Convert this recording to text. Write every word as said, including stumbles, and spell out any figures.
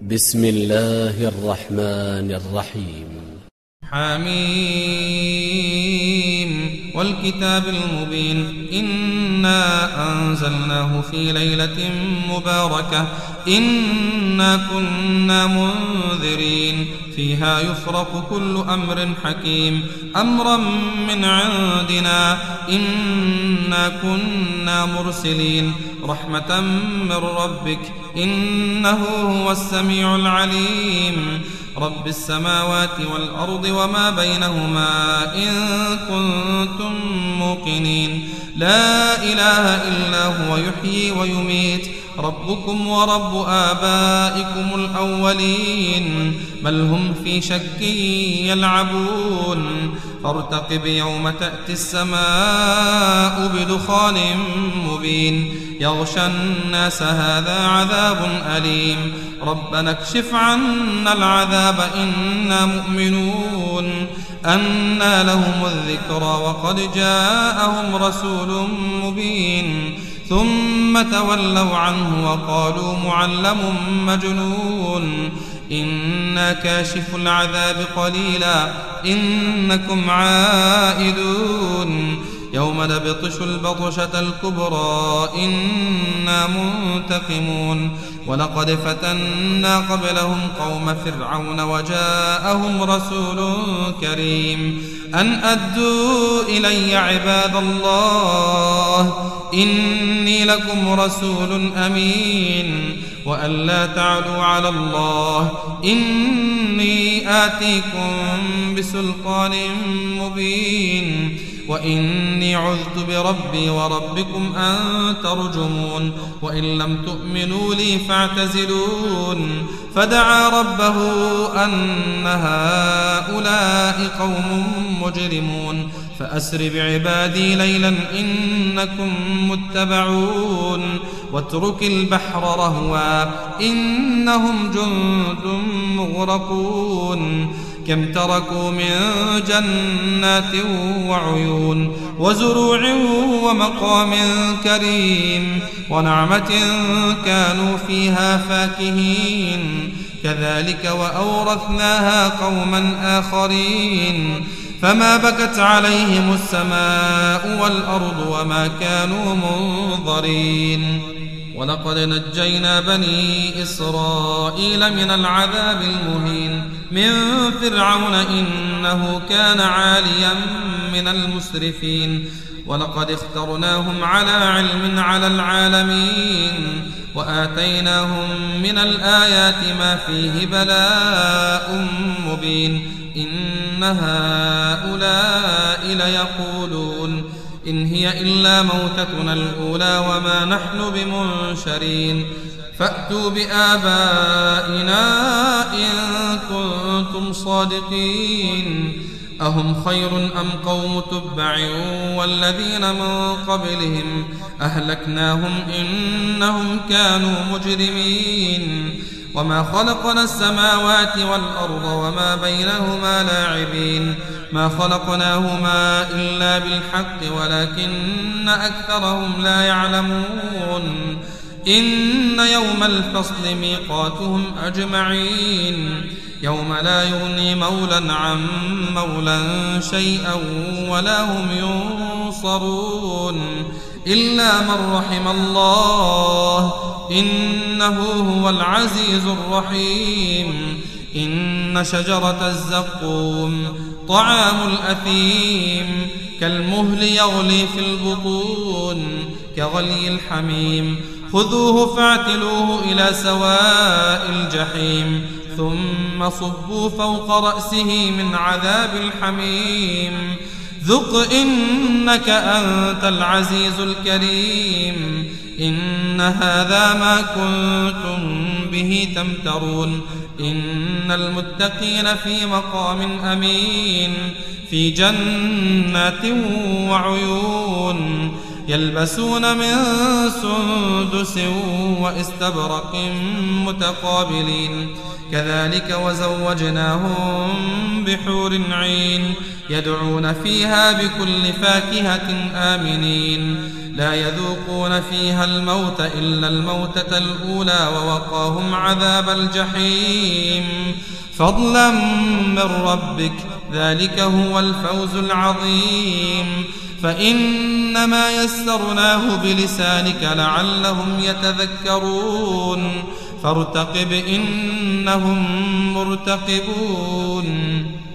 بسم الله الرحمن الرحيم. حميم والكتاب المبين إنا أنزلناه في ليلة مباركة إنا كنا منذرين فيها يفرق كل أمر حكيم أمرا من عندنا إنا كنا مرسلين رحمة من ربك إنه هو السميع العليم رب السماوات والأرض وما بينهما إن كنتم موقنين لا إله إلا هو يحيي ويميت ربكم ورب آبائكم الأولين بل هم في شك يلعبون فارتقب يوم تأتي السماء بدخان مبين يغشى الناس هذا عذاب أليم ربنا اكشف عنا العذاب إنا مؤمنون أنى لهم الذكرى وقد جاءهم رسول مبين ثم تولوا عنه وقالوا معلم مجنون إنا كاشف العذاب قليلا إنكم عائدون يوم نبطش البطشة الكبرى إنا منتقمون ولقد فتنا قبلهم قوم فرعون وجاءهم رسول كريم أن أدوا إلي عباد الله إني لكم رسول أمين وأن لا تعلوا على الله إني آتيكم بسلطان مبين وإني عذت بربي وربكم أن ترجمون وإن لم تؤمنوا لي فاعتزلون فدعا ربه أن هؤلاء قوم مجرمون فأسر بعبادي ليلا إنكم متبعون واترك البحر رهوا إنهم جند مغرقون كم تركوا من جنات وعيون وزروع ومقام كريم ونعمة كانوا فيها فاكهين كذلك وأورثناها قوما آخرين فما بكت عليهم السماء والأرض وما كانوا منظرين ولقد نجينا بني إسرائيل من العذاب المهين من فرعون إنه كان عاليا من المسرفين ولقد اخترناهم على علم على العالمين وآتيناهم من الآيات ما فيه بلاء مبين إن هؤلاء ليقولون إن هي إلا موتتنا الأولى وما نحن بمنشرين فأتوا بآبائنا إن كنتم صادقين أهم خير أم قوم تبع والذين من قبلهم أهلكناهم إنهم كانوا مجرمين وما خلقنا السماوات والأرض وما بينهما لاعبين ما خلقناهما إلا بالحق ولكن أكثرهم لا يعلمون إن يوم الفصل ميقاتهم أجمعين يوم لا يغني مولى عن مولى شيئا ولا هم ينصرون إلا من رحم الله إنه هو العزيز الرحيم إن شجرة الزقوم طعام الأثيم كالمهل يغلي في البطون كغلي الحميم خذوه فاعتلوه إلى سواء الجحيم ثم صبوا فوق رأسه من عذاب الحميم ذق إنك أنت العزيز الكريم إن هذا ما كنتم به تمترون إن المتقين في مقام أمين في جنات وعيون يلبسون من سندس واستبرق متقابلين كذلك وزوجناهم بحور عين يدعون فيها بكل فاكهة آمنين لا يذوقون فيها الموت إلا الموتة الأولى ووقاهم عذاب الجحيم فضلا من ربك ذلك هو الفوز العظيم فإنما يسرناه بلسانك لعلهم يتذكرون فارتقب إنهم مرتقبون